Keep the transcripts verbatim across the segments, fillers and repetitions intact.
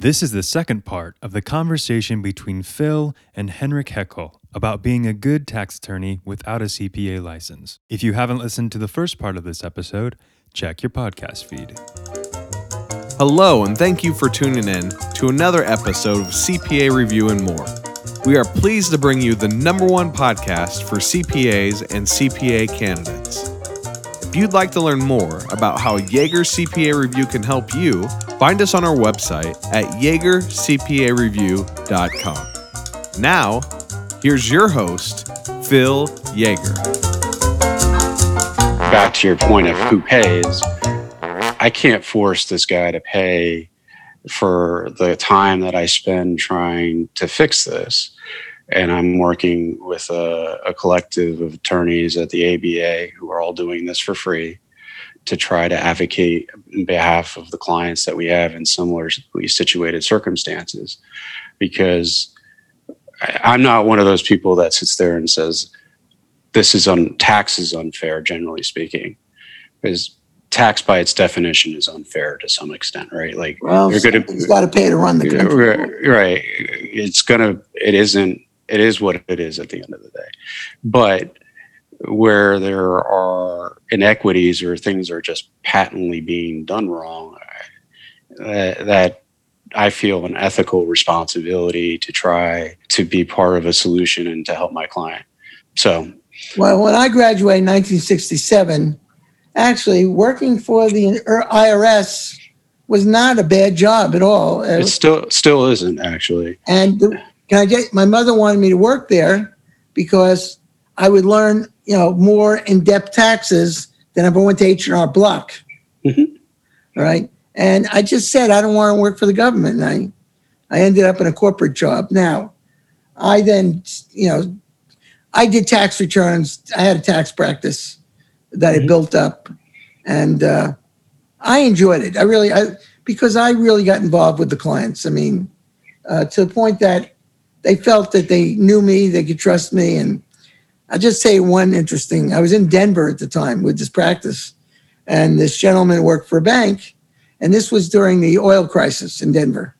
This is the second part of the conversation between Phil and Henrik Heckel about being a good tax attorney without a C P A license. If you haven't listened to the first part of this episode, check your podcast feed. Hello, and thank you for tuning in to another episode of C P A Review and More. We are pleased to bring you the number one podcast for C P As and C P A candidates. If you'd like to learn more about how Jaeger C P A Review can help you, find us on our website at jaeger c p a review dot com. Now, here's your host, Phil Jaeger. Back to your point of who pays, I can't force this guy to pay for the time that I spend trying to fix this. And I'm working with a, a collective of attorneys at the A B A who are all doing this for free to try to advocate on behalf of the clients that we have in similarly situated circumstances. Because I, I'm not one of those people that sits there and says, this is on tax is unfair, generally speaking. Because tax by its definition is unfair to some extent, right? Like, well, you're going to got to pay to run the country. Right. It's going to, it isn't, it is what it is at the end of the day. But where there are inequities or things are just patently being done wrong, uh, that I feel an ethical responsibility to try to be part of a solution and to help my client. So, well, when I graduated in nineteen sixty-seven, actually working for the I R S was not a bad job at all. It still still isn't, actually. And the, can I get, my mother wanted me to work there because I would learn, you know, more in-depth taxes than if I went to H and R Block. Mm-hmm. Right. And I just said, I don't want to work for the government. And I, I ended up in a corporate job. Now, I then, you know, I did tax returns. I had a tax practice that mm-hmm. I built up. And uh, I enjoyed it. I really, I because I really got involved with the clients. I mean, uh, to the point that they felt that they knew me, they could trust me. And I'll just say one interesting, I was in Denver at the time with this practice, and this gentleman worked for a bank, and this was during the oil crisis in Denver.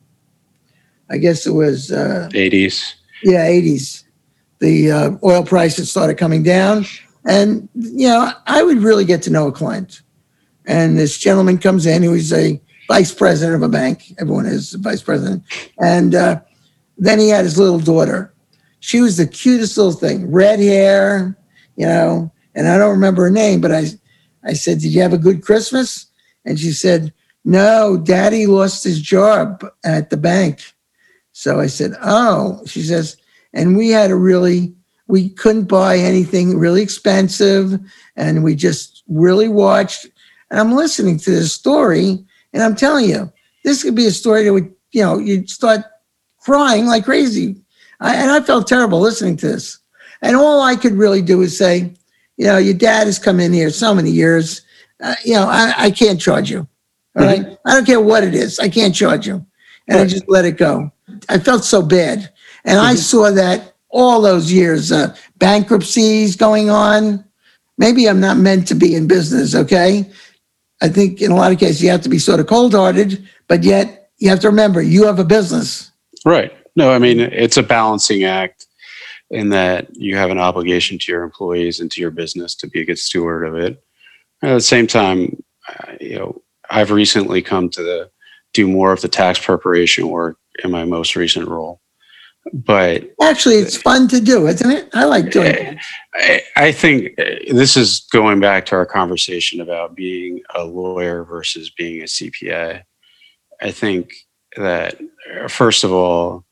I guess it was... Uh, eighties. Yeah, eighties. The uh, oil prices started coming down, and, you know, I would really get to know a client. And this gentleman comes in who is a vice president of a bank. Everyone is a vice president. And uh, then he had his little daughter. She was the cutest little thing, red hair, you know, and I don't remember her name, but I, I said, did you have a good Christmas? And she said, no, Daddy lost his job at the bank. So I said, oh, she says, and we had a really, we couldn't buy anything really expensive, and we just really watched. And I'm listening to this story, and I'm telling you, this could be a story that would, you know, you'd start crying like crazy. I, and I felt terrible listening to this. And all I could really do is say, you know, your dad has come in here so many years. Uh, you know, I, I can't charge you. All right. Mm-hmm. I don't care what it is. I can't charge you. And right. I just let it go. I felt so bad. And mm-hmm. I saw that all those years, uh, bankruptcies going on. Maybe I'm not meant to be in business. Okay. I think in a lot of cases you have to be sort of cold-hearted, but yet you have to remember you have a business. Right. No, I mean, it's a balancing act in that you have an obligation to your employees and to your business to be a good steward of it. At the same time, uh, you know, I've recently come to the, do more of the tax preparation work in my most recent role. But actually, it's fun to do, isn't it? I like doing it. I, I think this is going back to our conversation about being a lawyer versus being a C P A. I think that, first of all,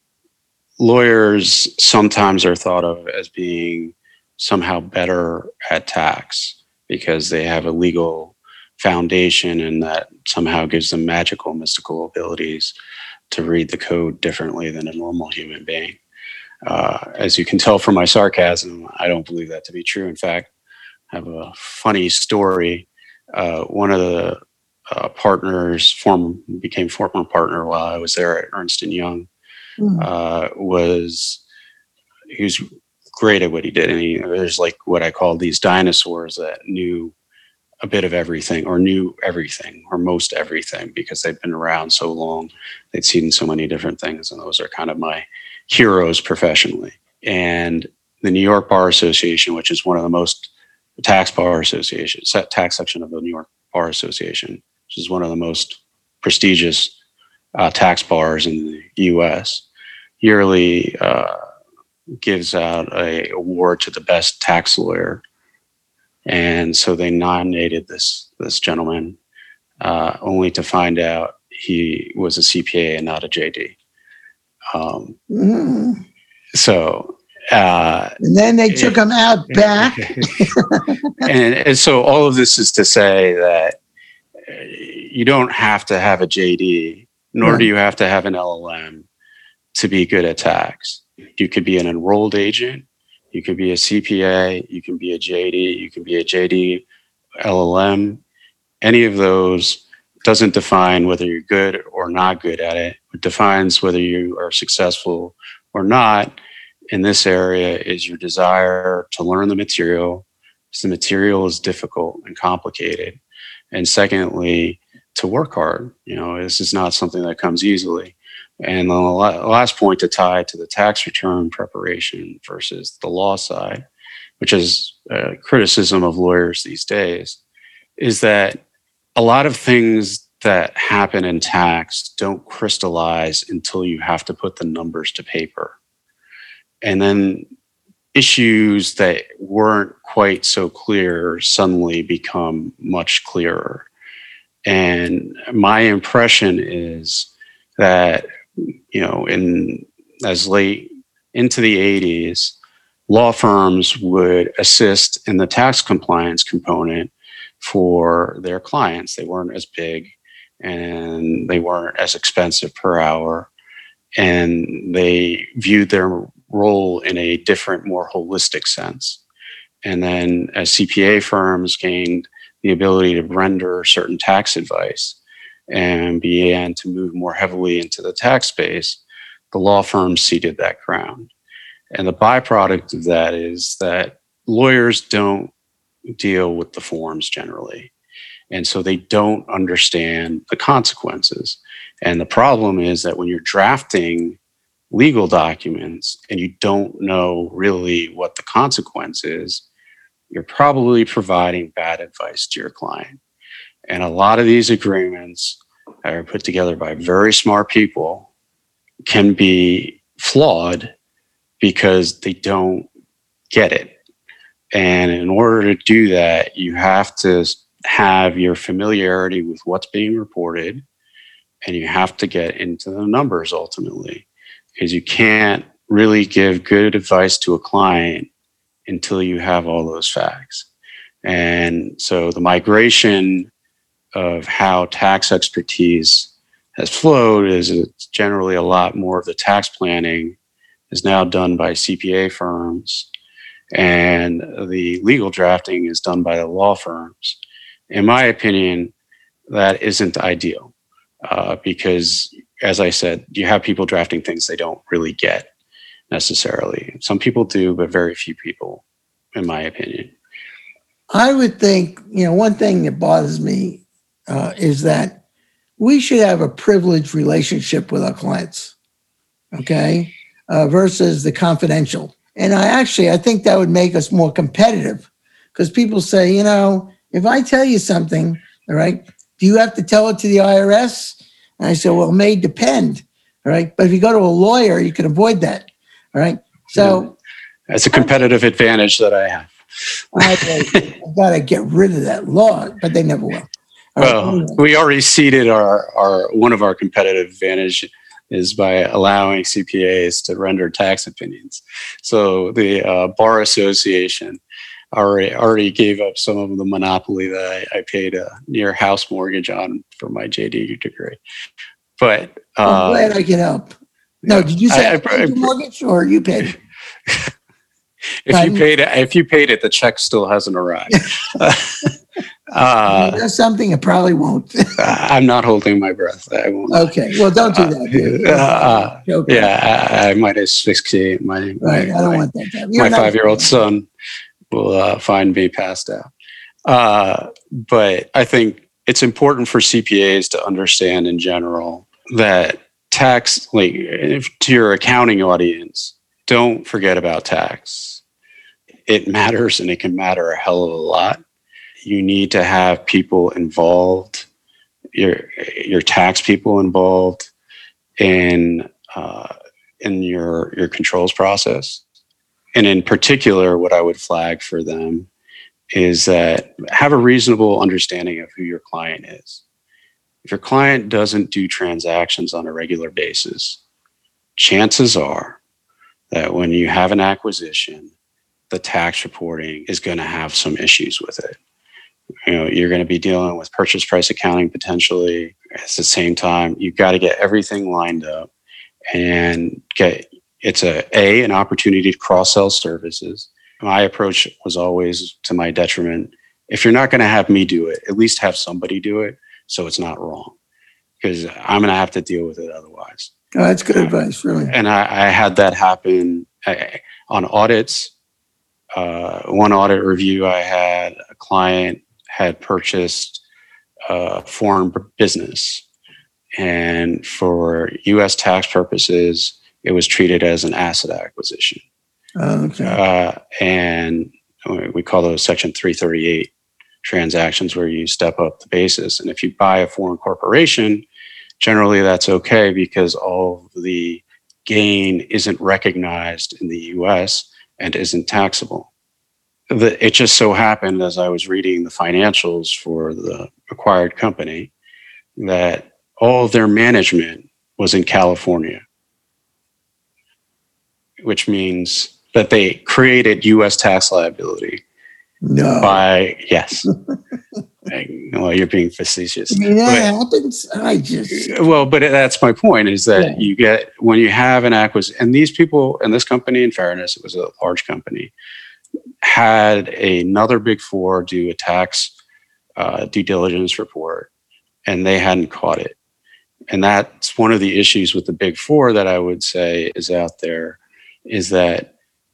lawyers sometimes are thought of as being somehow better at tax because they have a legal foundation, and that somehow gives them magical, mystical abilities to read the code differently than a normal human being. Uh, as you can tell from my sarcasm, I don't believe that to be true. In fact, I have a funny story. Uh, one of the uh, partners, form, became former partner while I was there at Ernst and Young, mm. uh, was, he was great at what he did. And he, there's like what I call these dinosaurs that knew a bit of everything or knew everything or most everything because they've been around so long. They'd seen so many different things. And those are kind of my heroes professionally. And the New York Bar Association, which is one of the most tax bar associations, tax section of the New York Bar Association, which is one of the most prestigious uh, tax bars in the U S, yearly uh, gives out a award to the best tax lawyer. And so they nominated this this gentleman, uh, only to find out he was a C P A and not a J D. Um, Mm. so, uh, And then they took him out back. and, and so all of this is to say that uh, you don't have to have a J D, nor Right. do you have to have an L L M to be good at tax. You could be an enrolled agent. You could be a C P A, you can be a J D, you can be a J D, L L M. Any of those doesn't define whether you're good or not good at it. It defines whether you are successful or not in this area is your desire to learn the material, because the material is difficult and complicated. And secondly, to work hard. You know, this is not something that comes easily. And the last point to tie to the tax return preparation versus the law side, which is a criticism of lawyers these days, is that a lot of things that happen in tax don't crystallize until you have to put the numbers to paper. And then issues that weren't quite so clear suddenly become much clearer. And my impression is that, you know, in as late into the eighties, law firms would assist in the tax compliance component for their clients. They weren't as big and they weren't as expensive per hour. And they viewed their role in a different, more holistic sense. And then as C P A firms gained the ability to render certain tax advice and began to move more heavily into the tax space, the law firms ceded that ground. And the byproduct of that is that lawyers don't deal with the forms generally. And so they don't understand the consequences. And the problem is that when you're drafting legal documents and you don't know really what the consequence is, you're probably providing bad advice to your client. And a lot of these agreements that are put together by very smart people can be flawed because they don't get it. And in order to do that, you have to have your familiarity with what's being reported, and you have to get into the numbers ultimately, because you can't really give good advice to a client until you have all those facts. And so the migration of how tax expertise has flowed is it's generally a lot more of the tax planning is now done by C P A firms, and the legal drafting is done by the law firms. In my opinion, that isn't ideal uh, because, as I said, you have people drafting things they don't really get necessarily. Some people do, but very few people, in my opinion. I would think, you know, one thing that bothers me uh, is that we should have a privileged relationship with our clients, okay, uh, versus the confidential. And I actually, I think that would make us more competitive because people say, you know, if I tell you something, all right, do you have to tell it to the I R S? And I said, well, it may depend, all right? But if you go to a lawyer, you can avoid that, all right? So that's a competitive advantage that I have. I, I got to get rid of that law, but they never will. All well, right, anyway. we already ceded our, our one of our competitive advantage is by allowing C P As to render tax opinions. So the uh, Bar Association already already gave up some of the monopoly that I, I paid a near house mortgage on for my J D degree. But uh, I'm glad I can help. No, yeah, did you say I, I, I, paid your mortgage or you paid it? if Right. you paid it, if you paid it, the check still hasn't arrived. Uh, uh, There's something it probably won't. I'm not holding my breath. I won't. Okay, well, don't do that. Dude. Uh, uh, Okay. yeah, I, I might asphyxiate my Right, my, I don't my, want that. To happen. You're my not- five-year-old son will uh, find me passed out. Uh, but I think it's important for C P As to understand in general that tax, like if, to your accounting audience, don't forget about tax. It matters, and it can matter a hell of a lot. You need to have people involved, your your tax people involved in uh, in your your controls process. And in particular, what I would flag for them is that have a reasonable understanding of who your client is. If your client doesn't do transactions on a regular basis, chances are that when you have an acquisition, the tax reporting is going to have some issues with it. You know, you're going to be dealing with purchase price accounting potentially. At the same time, you've got to get everything lined up and get, it's a, a, an opportunity to cross-sell services. My approach was always to my detriment. If you're not going to have me do it, at least have somebody do it so it's not wrong, because I'm going to have to deal with it otherwise. Oh, that's good uh, advice, really. And I, I had that happen I, on audits. Uh, one audit review I had, a client had purchased a foreign business, and for U S tax purposes, it was treated as an asset acquisition. Oh, okay. Uh, and we call those Section three thirty-eight transactions, where you step up the basis. And if you buy a foreign corporation, generally that's okay because all of the gain isn't recognized in the U S and isn't taxable. The, it just so happened, as I was reading the financials for the acquired company, that all of their management was in California, which means that they created U S tax liability. No. By, yes. Well, you're being facetious. I mean, that but, happens. I just. Well, but that's my point, is that yeah. you get, when you have an acquisition, and these people, and this company, in fairness, it was a large company, had another Big Four do a tax uh, due diligence report, and they hadn't caught it. And that's one of the issues with the Big Four that I would say is out there, is that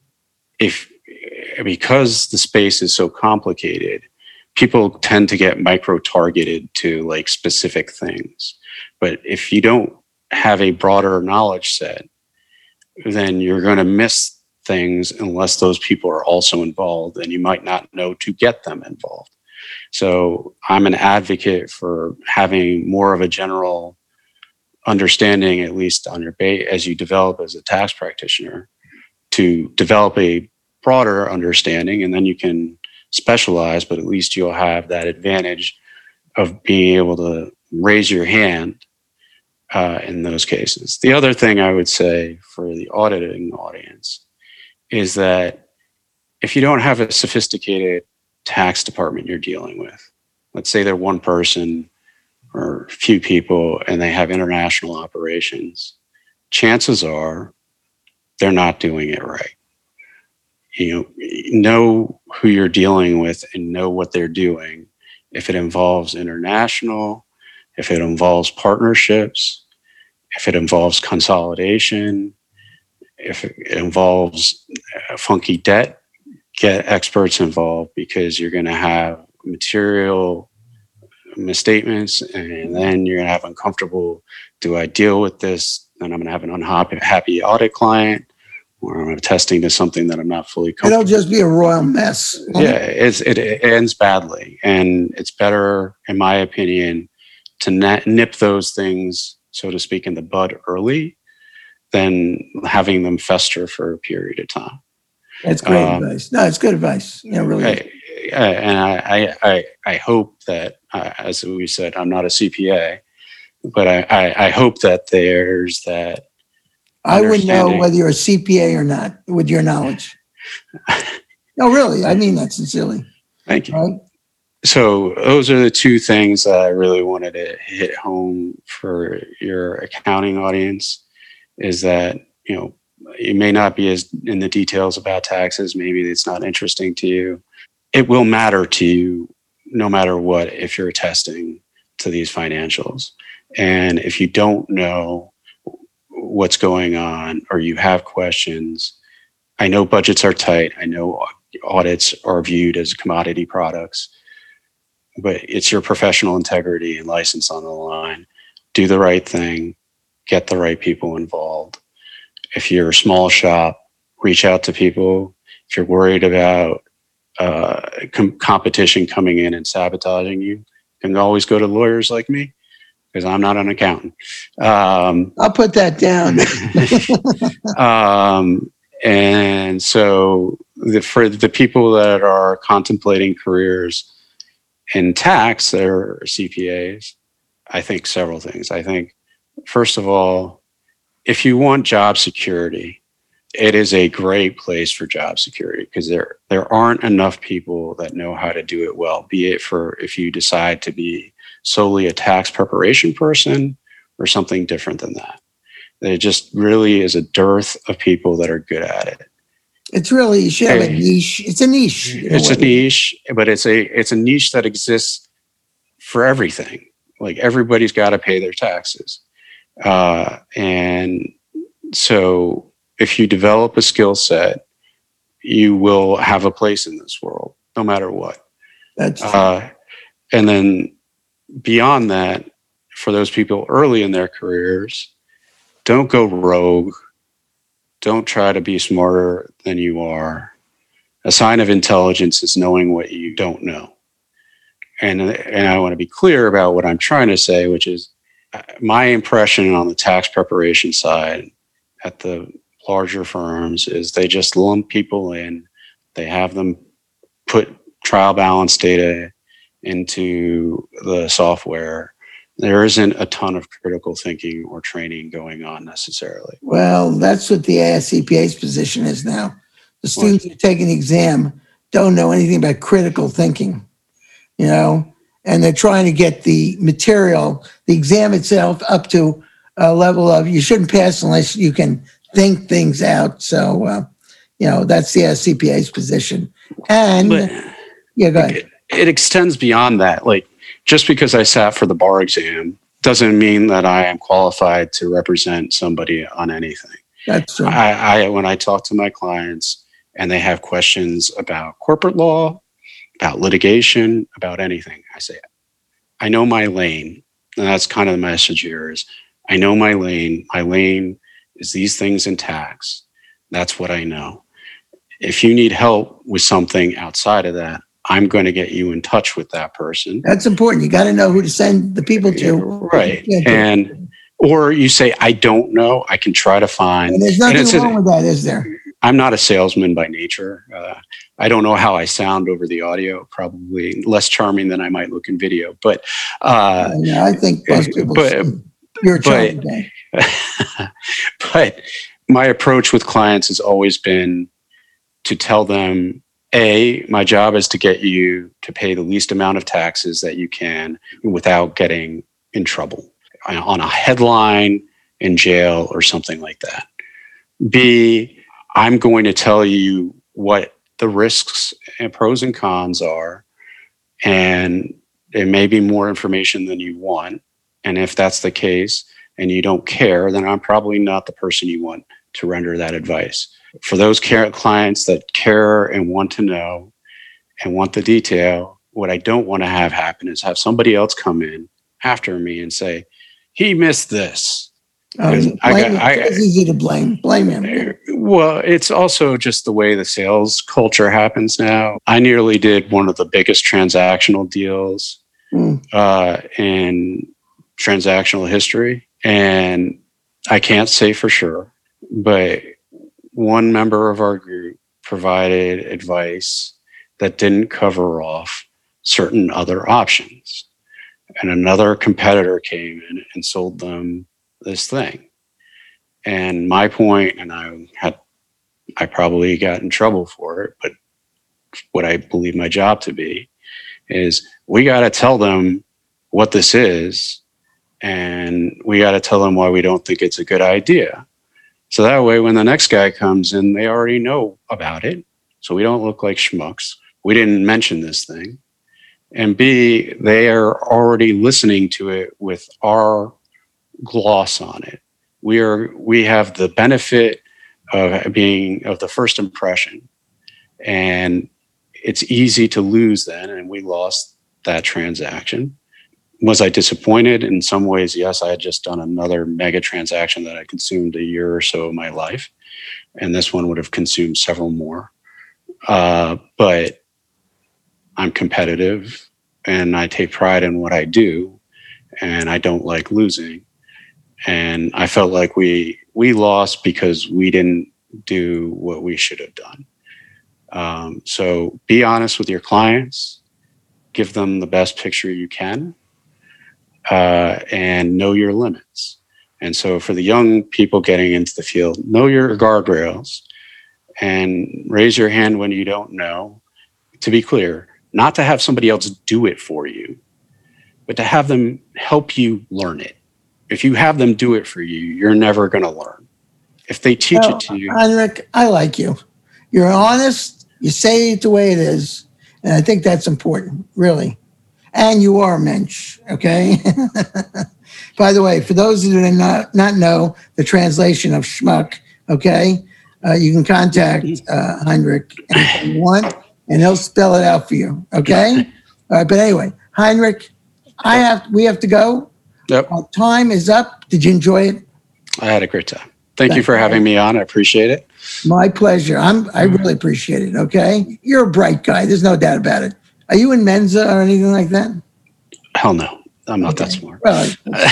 if, because the space is so complicated, people tend to get micro-targeted to like specific things. But if you don't have a broader knowledge set, then you're going to miss things unless those people are also involved, and you might not know to get them involved. So I'm an advocate for having more of a general understanding, at least on your base, as you develop as a tax practitioner, to develop a broader understanding, and then you can specialize, but at least you'll have that advantage of being able to raise your hand uh, in those cases. The other thing I would say for the auditing audience is that if you don't have a sophisticated tax department you're dealing with, let's say they're one person or a few people and they have international operations, chances are they're not doing it right. You know, know who you're dealing with and know what they're doing. If it involves international, if it involves partnerships, if it involves consolidation, if it involves funky debt, get experts involved, because you're going to have material misstatements, and then you're going to have uncomfortable, do I deal with this? Then I'm going to have an unhappy audit client, or I'm attesting to something that I'm not fully comfortable. It'll just be a royal mess. Yeah, it's, it, it ends badly. And it's better, in my opinion, to nip those things, so to speak, in the bud early than having them fester for a period of time. That's great um, advice. No, it's good advice. Yeah, really. I, I, and I, I, I hope that, uh, as we said, I'm not a C P A, but I, I, I hope that there's that. I would know whether you're a C P A or not with your knowledge. No, really. I mean that sincerely. Thank you. Right? So those are the two things that I really wanted to hit home for your accounting audience, is that, you know, you may not be as in the details about taxes. Maybe it's not interesting to you. It will matter to you no matter what if you're attesting to these financials. And if you don't know what's going on or you have questions, I know budgets are tight. I know audits are viewed as commodity products. but it's your professional integrity and license on the line. Do the right thing, get the right people involved. If you're a small shop, reach out to people. If you're worried about uh, com- competition coming in and sabotaging you, you can always go to lawyers like me, because I'm not an accountant. Um, I'll put that down. um, and so the, for the people that are contemplating careers in tax that are C P As, I think several things. I think, first of all, if you want job security, it is a great place for job security, because there there aren't enough people that know how to do it well, be it for if you decide to be solely a tax preparation person or something different than that. There just really is a dearth of people that are good at it. It's really, you should have a niche. It's a niche. It's a niche, but it's a it's a niche that exists for everything. Like, everybody's got to pay their taxes. Uh, and so if you develop a skill set, you will have a place in this world, no matter what. That's true. Uh, and then beyond that, for those people early in their careers, don't go rogue. Don't try to be smarter than you are. A sign of intelligence is knowing what you don't know. And, and I want to be clear about what I'm trying to say, which is my impression on the tax preparation side at the larger firms is they just lump people in. They have them put trial balance data into the software. There isn't a ton of critical thinking or training going on necessarily. Well, that's what the A S C P A's position is now. The students who take an exam don't know anything about critical thinking, you know, and they're trying to get the material, the exam itself, up to a level of you shouldn't pass unless you can think things out. So, uh, you know, that's the A S C P A's position. And But yeah, go ahead. It, it extends beyond that. Like, just because I sat for the bar exam doesn't mean that I am qualified to represent somebody on anything. That's true. I, I when I talk to my clients and they have questions about corporate law, about litigation, about anything, I say, I know my lane. And that's kind of the message here is, I know my lane. My lane is these things in tax. That's what I know. If you need help with something outside of that, I'm going to get you in touch with that person. That's important. You got to know who to send the people to. Right. And, or you say, I don't know. I can try to find. And there's nothing and wrong a, with that, is there? I'm not a salesman by nature. Uh, I don't know how I sound over the audio, probably less charming than I might look in video. But uh, yeah, I think most people but, you're a charming guy. But my approach with clients has always been to tell them, A, my job is to get you to pay the least amount of taxes that you can without getting in trouble on a headline, in jail, or something like that. B, I'm going to tell you what the risks and pros and cons are, and it may be more information than you want. And if that's the case and you don't care, then I'm probably not the person you want to render that advice. For those care clients that care and want to know and want the detail, what I don't want to have happen is have somebody else come in after me and say, he missed this. Um, I got, I, it's easy to blame. Blame him. Well, it's also just the way the sales culture happens now. I nearly did one of the biggest transactional deals mm. uh, in transactional history. And I can't say for sure, but one member of our group provided advice that didn't cover off certain other options. And another competitor came in and sold them this thing. And my point, and I had, I probably got in trouble for it, but what I believe my job to be is we got to tell them what this is, and we got to tell them why we don't think it's a good idea. So that way, when the next guy comes in, they already know about it. So we don't look like schmucks. We didn't mention this thing. And B, they are already listening to it with our gloss on it. We are, we have the benefit of being of the first impression, and it's easy to lose then. And we lost that transaction. Was I disappointed? In some ways, yes. I had just done another mega transaction that I consumed a year or so of my life, and this one would have consumed several more. Uh, but I'm competitive, and I take pride in what I do, and I don't like losing. And I felt like we we lost because we didn't do what we should have done. Um, so be honest with your clients, give them the best picture you can, uh, and know your limits. And so for the young people getting into the field, know your guardrails and raise your hand when you don't know. To be clear, not to have somebody else do it for you, but to have them help you learn it. If you have them do it for you, you're never going to learn. If they teach well, it to you. Heinrich, I like you. You're honest. You say it the way it is. And I think that's important, really. And you are a mensch, okay? By the way, for those who do not, not know the translation of schmuck, okay, uh, you can contact uh, Heinrich anytime you want, and he'll spell it out for you, okay? All right, but anyway, Heinrich, I have we have to go. Yep. Our time is up. Did you enjoy it? I had a great time. Thank you for having me on. I appreciate it. My pleasure. I'm. I really appreciate it. Okay, you're a bright guy. There's no doubt about it. Are you in Mensa or anything like that? Hell no. I'm not Okay. that smart. Well,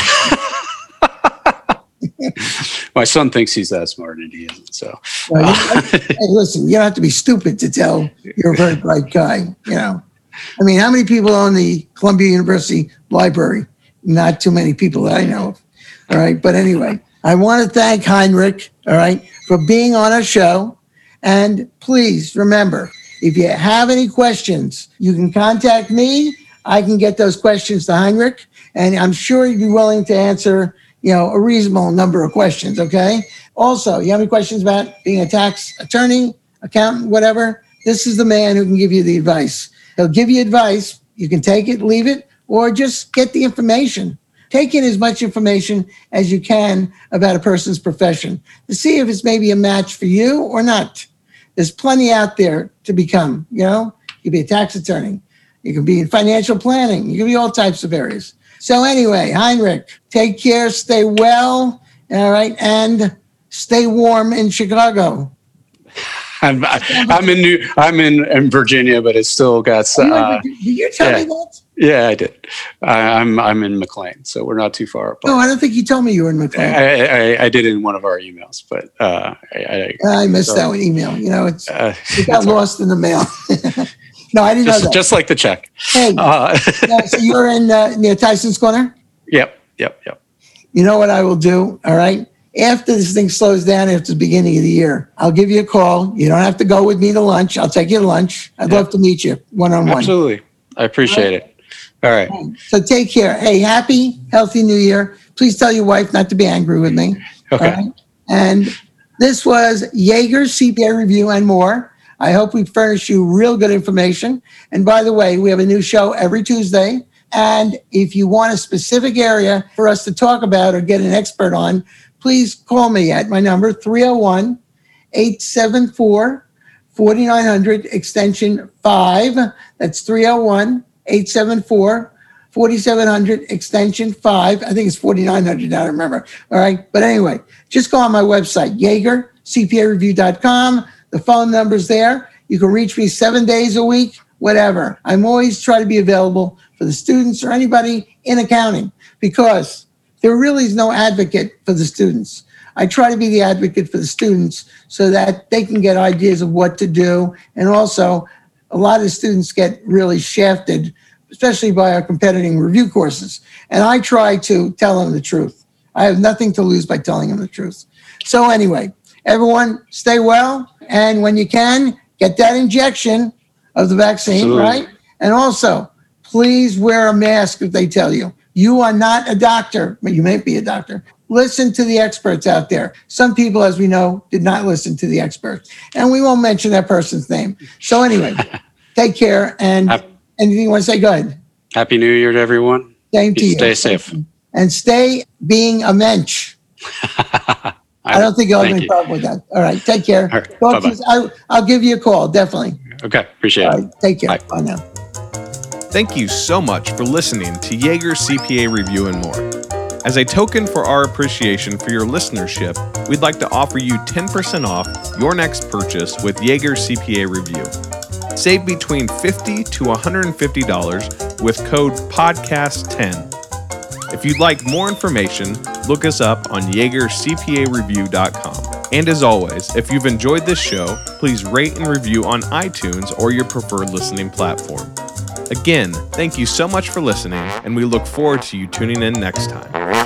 My son thinks he's that smart and he isn't. So well, you- hey, listen, you don't have to be stupid to tell you're a very bright guy. You know, I mean, how many people own the Columbia University Library? Not too many people that I know of. All right, but anyway, I want to thank Heinrich. All right, for being on our show, and please remember, if you have any questions, you can contact me. I can get those questions to Heinrich, and I'm sure he'd be willing to answer, you know, a reasonable number of questions, okay? Also, you have any questions about being a tax attorney, accountant, whatever? This is the man who can give you the advice. He'll give you advice. You can take it, leave it, or just get the information. Take in as much information as you can about a person's profession to see if it's maybe a match for you or not. There's plenty out there to become, you know? You can be a tax attorney. You can be in financial planning. You can be all types of areas. So anyway, Heinrich, take care, stay well, all right, and stay warm in Chicago. I'm, I'm in New, I'm in, in Virginia, but it's still got. Are you in Uh, Virginia? Did you tell yeah. me that? yeah, I did. I, I'm I'm in McLean, so we're not too far apart. No, I don't think you told me you were in McLean. I, I, I did in one of our emails, but uh, I, I, I missed so, that one email. You know, it's uh, it got it's all lost in the mail. No, I didn't right. just, know that. just like the check. Hey, Uh, no, so you're in uh, near Tyson's Corner? yep, yep, yep. You know what I will do, all right? After this thing slows down after the beginning of the year, I'll give you a call. You don't have to go with me to lunch. I'll take you to lunch. I'd Yeah. love to meet you one-on-one. Absolutely, I appreciate it. All right. So take care. Hey, happy, healthy New Year. Please tell your wife not to be angry with me. Okay. all right? And this was Jaeger's C P A Review and more. I hope we furnished you real good information. And by the way, we have a new show every Tuesday. And if you want a specific area for us to talk about or get an expert on, please call me at my number, three oh one, eight seven four, four nine zero zero, extension five. That's three oh one, eight seven four, four seven zero zero, extension five. I think it's forty-nine hundred, I don't remember. All right. But anyway, just go on my website, Jaeger C P A review dot com. The phone number's there. You can reach me seven days a week, whatever. I'm always trying to be available for the students or anybody in accounting because there really is no advocate for the students. I try to be the advocate for the students so that they can get ideas of what to do. And also, a lot of the students get really shafted, especially by our competitive review courses. And I try to tell them the truth. I have nothing to lose by telling them the truth. So anyway, everyone stay well. And when you can, get that injection of the vaccine, Absolutely. right? And also, please wear a mask if they tell you. You are not a doctor, but you may be a doctor. Listen to the experts out there. Some people, as we know, did not listen to the experts. And we won't mention that person's name. So anyway, take care. And Hap- anything you want to say, go ahead. Happy New Year to everyone. Same to you. Stay safe. And stay being a mensch. I don't think you'll have Thank any you. problem with that. All right, take care. All right, Talk to bye-bye. you- I, I'll give you a call, definitely. Okay, appreciate All it. right, take care. Bye. Bye now. Thank you so much for listening to Jaeger C P A Review and More. As a token for our appreciation for your listenership, we'd like to offer you ten percent off your next purchase with Jaeger C P A Review. Save between fifty dollars to one hundred fifty dollars with code podcast ten. If you'd like more information, look us up on Jaeger C P A Review dot com. And as always, if you've enjoyed this show, please rate and review on iTunes or your preferred listening platform. Again, thank you so much for listening, and we look forward to you tuning in next time.